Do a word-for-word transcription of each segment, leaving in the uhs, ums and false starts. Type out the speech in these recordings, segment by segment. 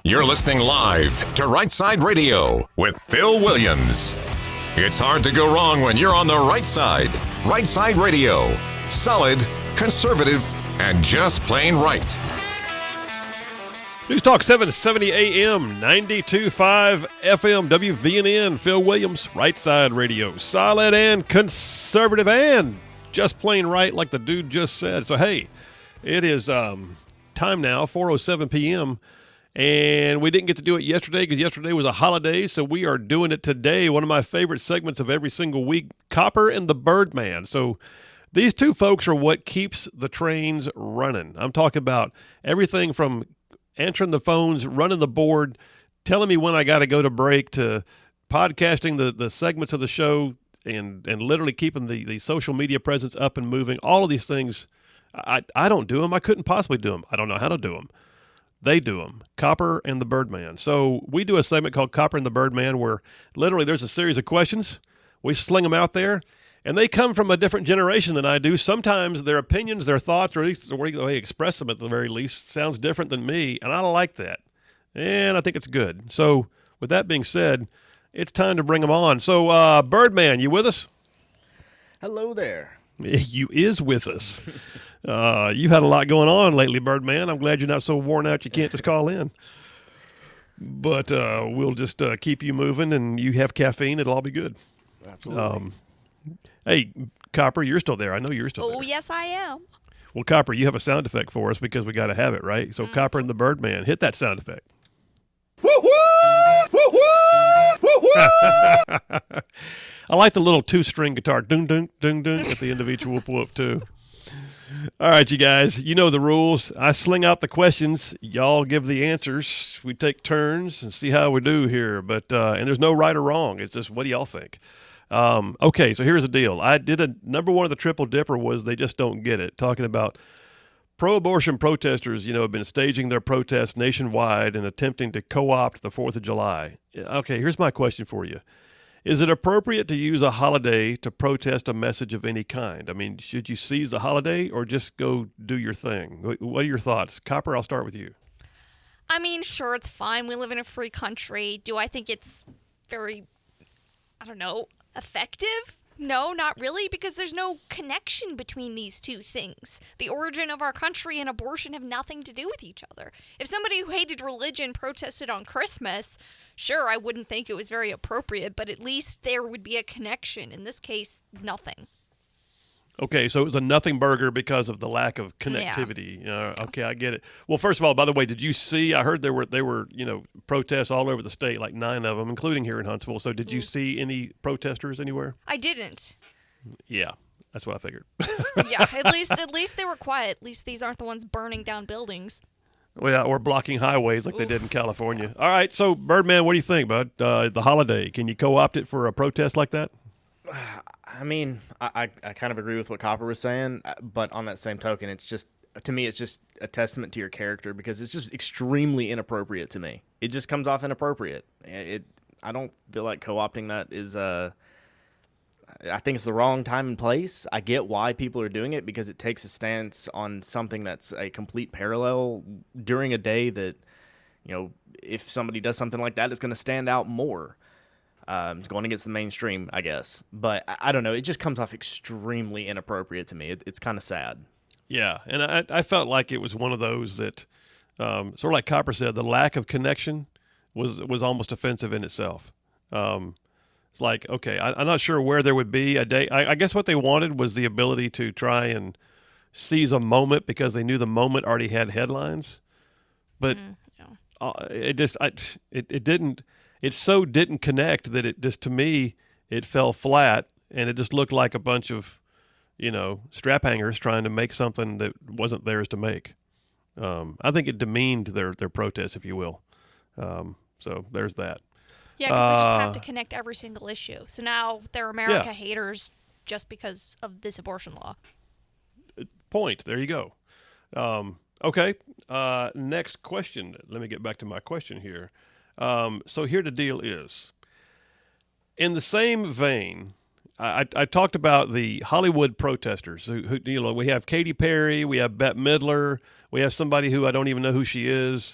You're listening live to Right Side Radio with Phil Williams. It's hard to go wrong when you're on the right side. Right Side Radio. Solid, conservative, and just plain right. News Talk seven seventy A M, ninety-two point five F M, W V N N, Phil Williams, Right Side Radio. Solid and conservative and just plain right, like the dude just said. So, hey, it is um, time now, four oh seven p.m., and we didn't get to do it yesterday because yesterday was a holiday, so we are doing it today. One of my favorite segments of every single week, Copper and the Birdman. So these two folks are what keeps the trains running. I'm talking about everything from answering the phones, running the board, telling me when I got to go to break, to podcasting the, the segments of the show, and, and literally keeping the, the social media presence up and moving. All of these things, I, I don't do them. I couldn't possibly do them. I don't know how to do them. They do them. Copper and the Birdman. So we do a segment called Copper and the Birdman where literally there's a series of questions. We sling them out there, and they come from a different generation than I do. Sometimes their opinions, their thoughts, or at least the way they express them at the very least, sounds different than me, and I like that. And I think it's good. So with that being said, it's time to bring them on. So uh, Birdman, you with us? Hello there. You is with us. Uh, you had a lot going on lately, Birdman. I'm glad you're not so worn out you can't just call in. But uh, we'll just uh, keep you moving, and you have caffeine. It'll all be good. Absolutely. Um, hey, Copper, you're still there. I know you're still oh, there. Oh, yes, I am. Well, Copper, you have a sound effect for us because we got to have it, right? So, mm-hmm. Copper and the Birdman, hit that sound effect. Woo woo! Woo woo! Woo woo! I like the little two-string guitar, ding, ding, ding, ding, at the end of each whoop whoop, too. All right, you guys, you know the rules. I sling out the questions. Y'all give the answers. We take turns and see how we do here. But uh, and there's no right or wrong. It's just, what do y'all think? Um, okay, so here's the deal. I did a number one of the Triple Dipper was they just don't get it. Talking about pro-abortion protesters, you know, have been staging their protests nationwide and attempting to co-opt the fourth of July. Okay, here's my question for you. Is it appropriate to use a holiday to protest a message of any kind? I mean, should you seize the holiday or just go do your thing? What are your thoughts? Copper, I'll start with you. I mean, sure, it's fine. We live in a free country. Do I think it's very, I don't know, effective? No, not really, because there's no connection between these two things. The origin of our country and abortion have nothing to do with each other. If somebody who hated religion protested on Christmas, sure, I wouldn't think it was very appropriate, but at least there would be a connection. In this case, nothing. Okay, so it was a nothing burger because of the lack of connectivity. Yeah. Uh, okay, I get it. Well, first of all, by the way, did you see? I heard there were there were you know protests all over the state, like nine of them, including here in Huntsville. So, did you see any protesters anywhere? I didn't. Yeah, that's what I figured. Yeah, at least at least they were quiet. At least these aren't the ones burning down buildings. Well, yeah, or blocking highways like Oof. they did in California. All right, so Birdman, what do you think about uh, the holiday? Can you co-opt it for a protest like that? I mean, I, I kind of agree with what Copper was saying, but on that same token, it's just, to me, it's just a testament to your character because it's just extremely inappropriate to me. It just comes off inappropriate. It, I don't feel like co-opting that is, uh, I think it's the wrong time and place. I get why people are doing it because it takes a stance on something that's a complete parallel during a day that, you know, if somebody does something like that, it's going to stand out more. Um, it's going against the mainstream, I guess. But I, I don't know. It just comes off extremely inappropriate to me. It, it's kind of sad. Yeah, and I, I felt like it was one of those that, um, sort of like Copper said, the lack of connection was was almost offensive in itself. Um, it's like, okay, I, I'm not sure where there would be a day. I, I guess what they wanted was the ability to try and seize a moment because they knew the moment already had headlines. But mm, yeah. uh, it just, I, it, it didn't. It so didn't connect that it just, to me, it fell flat, and it just looked like a bunch of, you know, strap hangers trying to make something that wasn't theirs to make. Um, I think it demeaned their, their protest, if you will. Um, so there's that. Yeah, because uh, they just have to Uh, connect every single issue. So now they're America Yeah. haters just because of this abortion law. Point. There you go. Um, okay. Uh, next question. Let me get back to my question here. Um, so here the deal is. In the same vein, I, I talked about the Hollywood protesters. Who, who, you know, we have Katy Perry, we have Bette Midler, we have somebody who I don't even know who she is.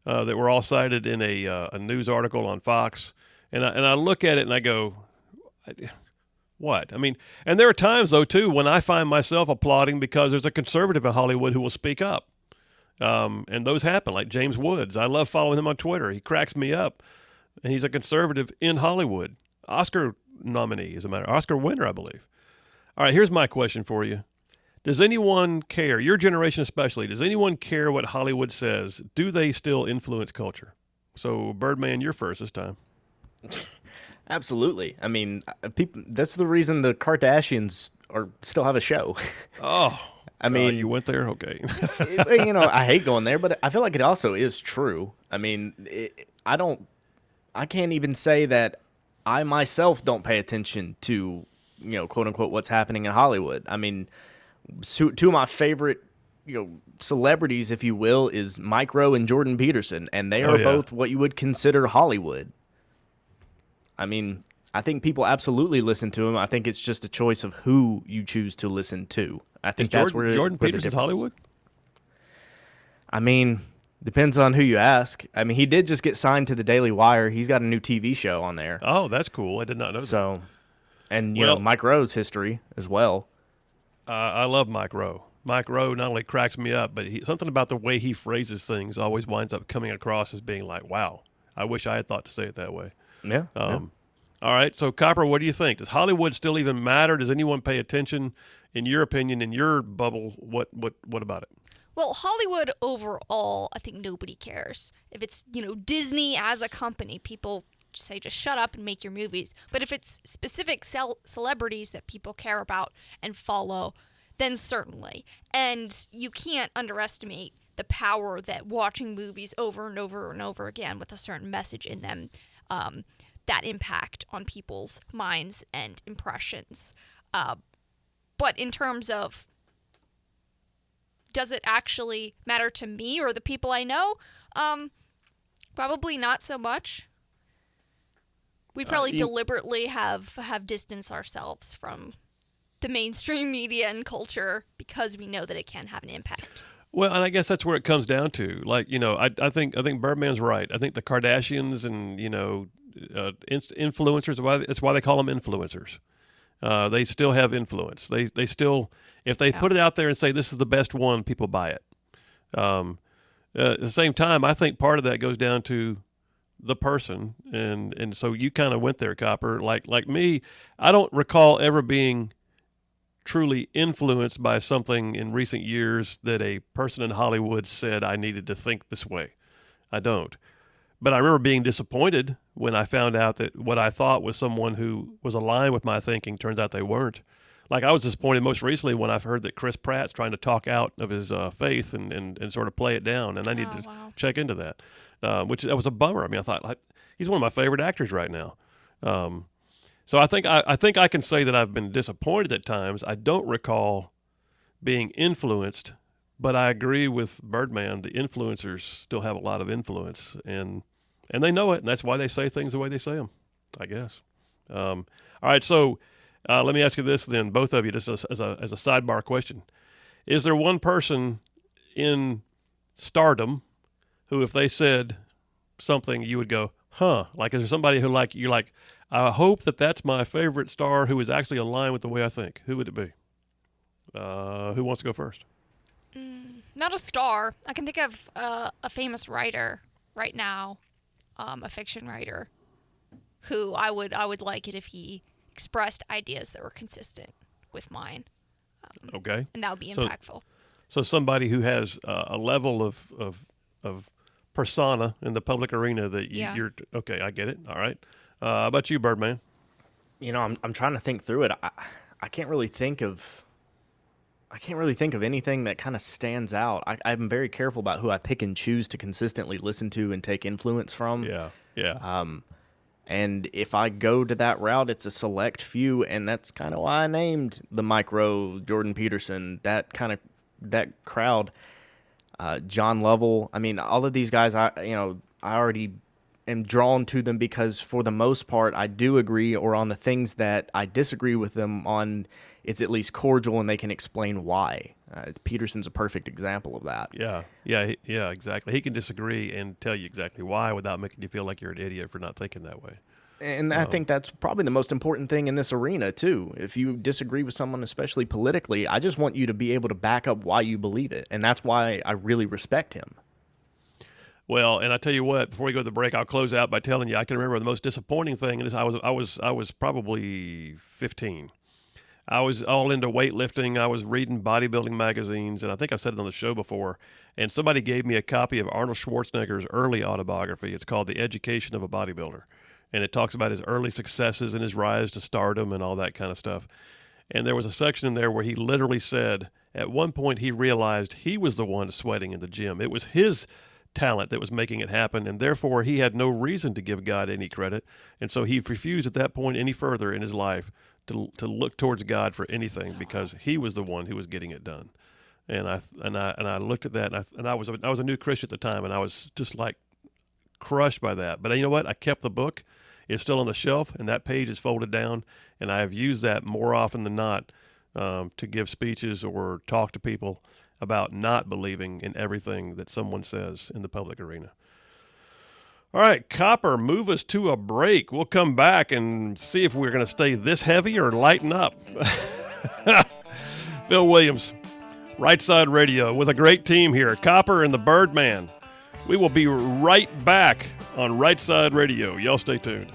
uh, that were all cited in a uh, a news article on Fox, and I, and I look at it and I go, what? I mean, and there are times though too when I find myself applauding because there's a conservative in Hollywood who will speak up, um, and those happen. Like James Woods, I love following him on Twitter. He cracks me up, and he's a conservative in Hollywood, Oscar nominee, as a matter, Oscar winner, I believe. All right, here's my question for you. Does anyone care, your generation especially, does anyone care what Hollywood says? Do they still influence culture? So, Birdman, you're first this time. Absolutely. I mean, people, that's the reason the Kardashians are still have a show. Oh, I mean, uh, you went there? Okay. You know, I hate going there, but I feel like it also is true. I mean, it, I don't, I can't even say that I myself don't pay attention to, you know, quote unquote, what's happening in Hollywood. I mean, Two, two of my favorite, you know, celebrities, if you will, is Mike Rowe and Jordan Peterson, and they are oh, yeah. both what you would consider Hollywood. I mean, I think people absolutely listen to them. I think it's just a choice of who you choose to listen to. I think is that's Jordan, where Jordan where Peterson's Hollywood. I mean, depends on who you ask. I mean, he did just get signed to the Daily Wire. He's got a new T V show on there. Oh, that's cool. I did not know so, that. and you well, know, Mike Rowe's history as well. Uh, I love Mike Rowe. Mike Rowe not only cracks me up, but he, something about the way he phrases things always winds up coming across as being like, wow, I wish I had thought to say it that way. Yeah. Um, yeah. All right. So, Copper, what do you think? Does Hollywood still even matter? Does anyone pay attention? In your opinion, in your bubble, what, what, what about it? Well, Hollywood overall, I think nobody cares. If it's, you know, Disney as a company, people say just shut up and make your movies. But if it's specific cel- celebrities that people care about and follow, then certainly. And you can't underestimate the power that watching movies over and over and over again with a certain message in them, um, that impact on people's minds and impressions. Uh, but in terms of, does it actually matter to me or the people I know? Um, probably not so much. We probably uh, you, deliberately have, have distanced ourselves from the mainstream media and culture because we know that it can have an impact. Well, and I guess that's where it comes down to. Like, you know, I, I think I think Birdman's right. I think the Kardashians and, you know, uh, influencers, that's why they call them influencers. Uh, they still have influence. They they still, if they yeah. put it out there and say this is the best one, people buy it. Um, uh, at the same time, I think part of that goes down to the person, and and so you kind of went there, Copper. Like like me, I don't recall ever being truly influenced by something in recent years that a person in Hollywood said I needed to think this way. I don't. But I remember being disappointed when I found out that what I thought was someone who was aligned with my thinking turns out they weren't. Like, I was disappointed most recently when I've heard that Chris Pratt's trying to talk out of his uh, faith and, and, and sort of play it down, and I need oh, to wow. check into that, uh, which that was a bummer. I mean, I thought, like, he's one of my favorite actors right now. Um, so I think I, I think I can say that I've been disappointed at times. I don't recall being influenced, but I agree with Birdman. The influencers still have a lot of influence, and and they know it, and that's why they say things the way they say them, I guess. Um, all right, so uh, let me ask you this then, both of you, just as, as a as a sidebar question: is there one person in stardom who, if they said something, you would go, "Huh"? Like, is there somebody who, like, you're like, I hope that that's my favorite star who is actually aligned with the way I think? Who would it be? Uh, who wants to go first? Mm, not a star. I can think of uh, a famous writer right now, um, a fiction writer, who I would I would like it if he expressed ideas that were consistent with mine. Um, okay. And that would be so, impactful. So somebody who has uh, a level of, of of persona in the public arena that you, yeah. you're okay. I get it. All right. Uh, how about you, Birdman? You know, I'm I'm trying to think through it. I I can't really think of. I can't really think of anything that kind of stands out. I, I'm very careful about who I pick and choose to consistently listen to and take influence from. Yeah, yeah. Um, and if I go to that route, it's a select few, and that's kind of why I named the Mike Rowe, Jordan Peterson, that kind of that crowd. Uh, John Lovell. I mean, all of these guys. I you know I already am drawn to them because for the most part, I do agree, or on the things that I disagree with them on, it's at least cordial and they can explain why. Uh, Peterson's a perfect example of that. Yeah, yeah, he- yeah, exactly. He can disagree and tell you exactly why without making you feel like you're an idiot for not thinking that way. And I think that's probably the most important thing in this arena, too. If you disagree with someone, especially politically, I just want you to be able to back up why you believe it. And that's why I really respect him. Well, and I tell you what, before we go to the break, I'll close out by telling you I can remember the most disappointing thing is I was I was I was probably fifteen. I was all into weightlifting. I was reading bodybuilding magazines, and I think I've said it on the show before. And somebody gave me a copy of Arnold Schwarzenegger's early autobiography. It's called The Education of a Bodybuilder. And it talks about his early successes and his rise to stardom and all that kind of stuff. And there was a section in there where he literally said at one point he realized he was the one sweating in the gym. It was his talent that was making it happen, and therefore he had no reason to give God any credit. And so he refused at that point any further in his life to to look towards God for anything because he was the one who was getting it done. And I and I and I looked at that, and I and I was a, I was a new Christian at the time, and I was just like crushed by that. But you know what? I kept the book. It's still on the shelf, and that page is folded down, and I have used that more often than not um, to give speeches or talk to people about not believing in everything that someone says in the public arena. All right, Copper, move us to a break. We'll come back and see if we're going to stay this heavy or lighten up. Phil Williams, Right Side Radio, with a great team here, Copper and the Birdman. We will be right back on Right Side Radio. Y'all stay tuned.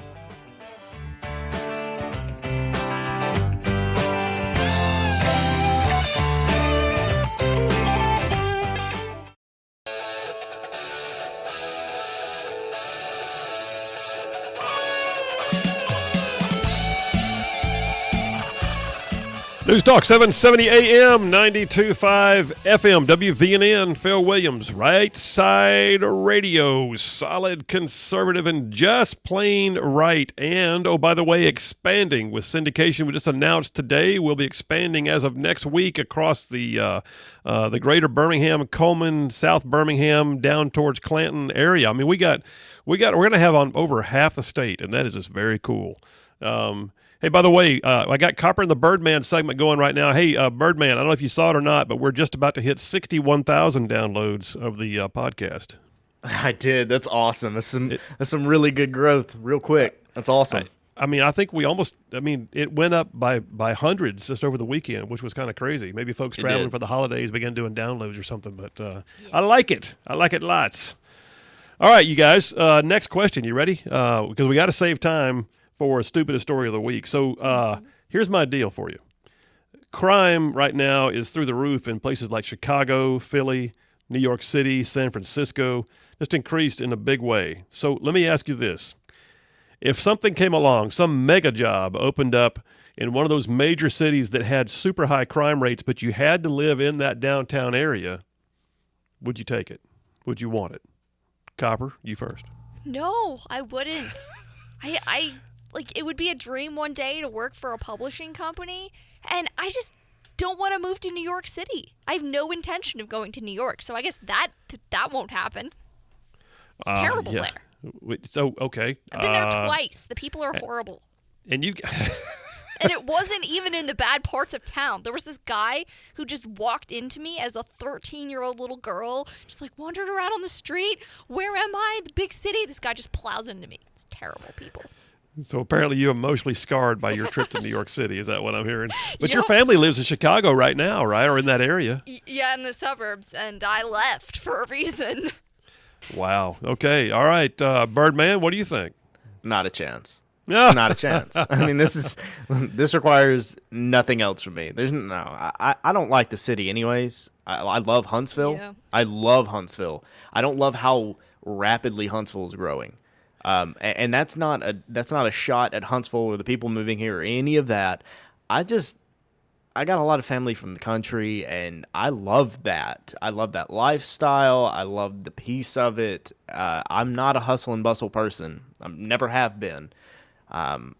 News Talk seven seventy A M, ninety-two point five F M, W V N N, Phil Williams, Right Side Radio, solid, conservative, and just plain right. And, oh, by the way, expanding with syndication. We just announced today we'll be expanding as of next week across the uh, uh, the greater Birmingham, Coleman, South Birmingham, down towards Clanton area. I mean, we got, we got, we're going to have on over half the state, and that is just very cool. Um, Hey, by the way, uh, I got Copper and the Birdman segment going right now. Hey, uh, Birdman, I don't know if you saw it or not, but we're just about to hit sixty-one thousand downloads of the uh, podcast. I did. That's awesome. That's some, it, that's some really good growth real quick. That's awesome. I, I mean, I think we almost, I mean, it went up by, by hundreds just over the weekend, which was kind of crazy. Maybe folks it traveling did. for the holidays began doing downloads or something, but uh, yeah. I like it. I like it lots. All right, you guys, uh, next question. You ready? Uh, because we got to save time for stupidest story of the week. So uh, here's my deal for you. Crime right now is through the roof in places like Chicago, Philly, New York City, San Francisco, just increased in a big way. So let me ask you this. If something came along, some mega job opened up in one of those major cities that had super high crime rates, but you had to live in that downtown area, would you take it? Would you want it? Copper, you first. No, I wouldn't. I I like it would be a dream one day to work for a publishing company, and I just don't want to move to New York City. I have no intention of going to New York, so I guess that that won't happen. It's uh, terrible yeah. there. So okay, I've been there uh, twice. The people are horrible. And you And it wasn't even in the bad parts of town. There was this guy who just walked into me as a thirteen-year-old little girl, just like wandered around on the street. Where am I? The big city. This guy just plows into me. It's terrible, people. So apparently you're emotionally scarred by your trip to New York City. Is that what I'm hearing? But Yep. your family lives in Chicago right now, right? Or in that area? Y- yeah, in the suburbs, and I left for a reason. Wow. Okay. All right. Uh, Birdman, what do you think? Not a chance. No. Not a chance. I mean, this is this requires nothing else from me. There's no. I, I don't like the city, anyways. I, I love Huntsville. Yeah. I love Huntsville. I don't love how rapidly Huntsville is growing. Um, and, and that's not a that's not a shot at Huntsville or the people moving here or any of that. I just I got a lot of family from the country, and I love that. I love that lifestyle. I love the peace of it. Uh, I'm not a hustle and bustle person. I never have been. Um,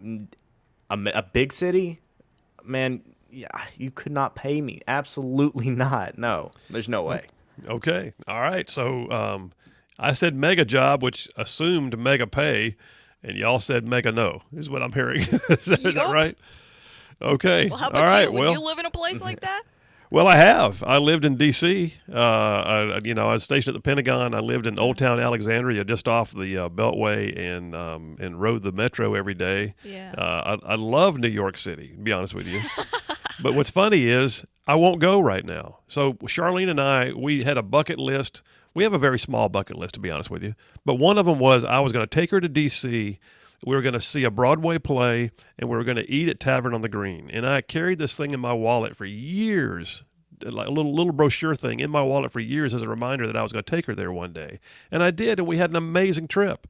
a, a big city, man, yeah, you could not pay me. Absolutely not. No, there's no way. Okay. All right. So um, I said mega job, which assumed mega pay, and y'all said mega no, is what I'm hearing. Is that, is that Yup. right? Okay. Well, how about All right. you? Would Well, you live in a place like that? Well, I have. I lived in D C. Uh, I, you know, I was stationed at the Pentagon. I lived in Old Town Alexandria, just off the uh, Beltway, and um, and rode the metro every day. Yeah. Uh, I, I love New York City, to be honest with you. But what's funny is I won't go right now. So Charlene and I, we had a bucket list. We have a very small bucket list, to be honest with you. But one of them was I was going to take her to D C. We were going to see a Broadway play, and we were going to eat at Tavern on the Green. And I carried this thing in my wallet for years, like a little little brochure thing in my wallet for years as a reminder that I was going to take her there one day. And I did, and we had an amazing trip.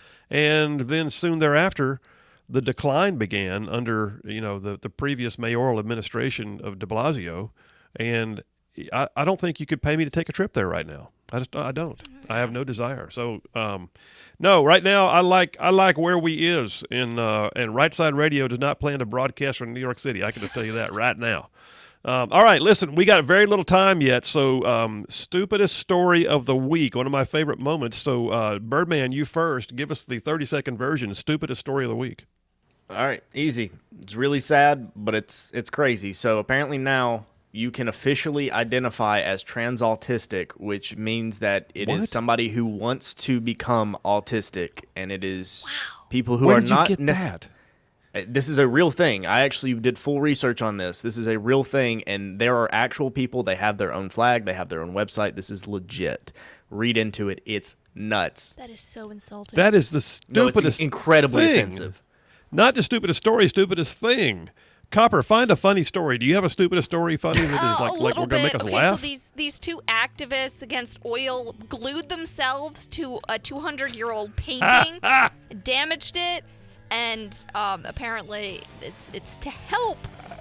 And then soon thereafter, the decline began under, you know, the, the previous mayoral administration of de Blasio. And I, I don't think you could pay me to take a trip there right now. I just I don't. I have no desire. So um, no, right now I like I like where we is in uh, and Right Side Radio does not plan to broadcast from New York City. I can just tell you that right now. Um, all right, listen, we got very little time yet. So um, stupidest story of the week, one of my favorite moments. So uh, Birdman, you first. Give us the thirty second version. Stupidest story of the week. All right, easy. It's really sad, but it's it's crazy. So apparently now you can officially identify as transautistic, which means that it What? is somebody who wants to become autistic, and it is Wow. people who Where are did you not get nece- that? Uh, This is a real thing. I actually did full research on this. This is a real thing, and there are actual people. They have their own flag. They have their own website. This is legit. Read into it. It's nuts. That is so insulting. That is the No, it's stupidest in- incredibly thing. offensive. Not the stupidest story, stupidest thing. Copper, find a funny story. Do you have a stupidest story funny that is Uh, like, a like little we're going to bit. make us Okay, laugh? so these these two activists against oil glued themselves to a two hundred year old painting, damaged it, and um, apparently it's it's to help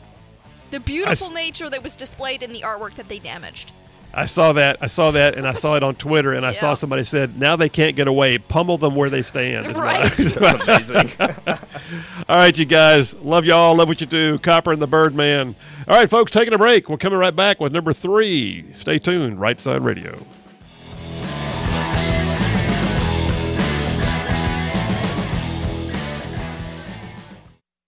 the beautiful s- nature that was displayed in the artwork that they damaged. I saw that. I saw that, and I saw it on Twitter, and I saw Yeah. somebody said, now they can't get away. Pummel them where they stand. is what I- Right. That's amazing. All right, you guys. Love y'all. Love what you do. Copper and the Birdman. All right, folks, taking a break. We're coming right back with number three. Stay tuned. Right Side Radio.